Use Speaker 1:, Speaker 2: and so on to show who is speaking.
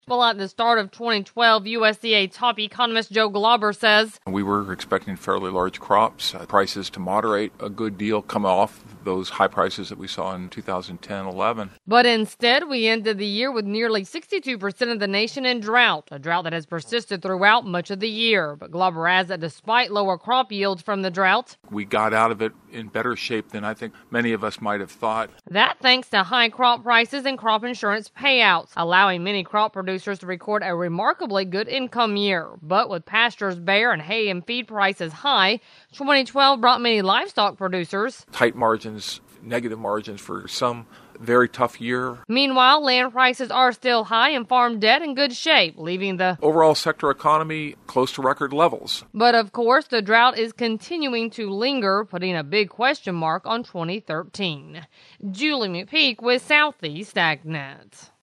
Speaker 1: Well, at the start of 2012, USDA top economist Joe Glauber says,
Speaker 2: We were expecting fairly large crops, prices to moderate a good deal, come off those high prices that we saw in 2010-11.
Speaker 1: But instead, we ended the year with nearly 62% of the nation in drought, a drought that has persisted throughout much of the year. But Glauber adds that despite lower crop yields from the drought,
Speaker 2: we got out of it in better shape than I think many of us might have thought.
Speaker 1: That thanks to high crop prices and crop insurance payouts, allowing many crop producers to record a remarkably good income year. But with pastures bare and hay and feed prices high, 2012 brought many livestock producers
Speaker 2: tight margins, negative margins for some, very tough year.
Speaker 1: Meanwhile, land prices are still high and farm debt in good shape, leaving the
Speaker 2: overall sector economy close to record levels.
Speaker 1: But of course, the drought is continuing to linger, putting a big question mark on 2013. Julie McPeak with Southeast AgNet.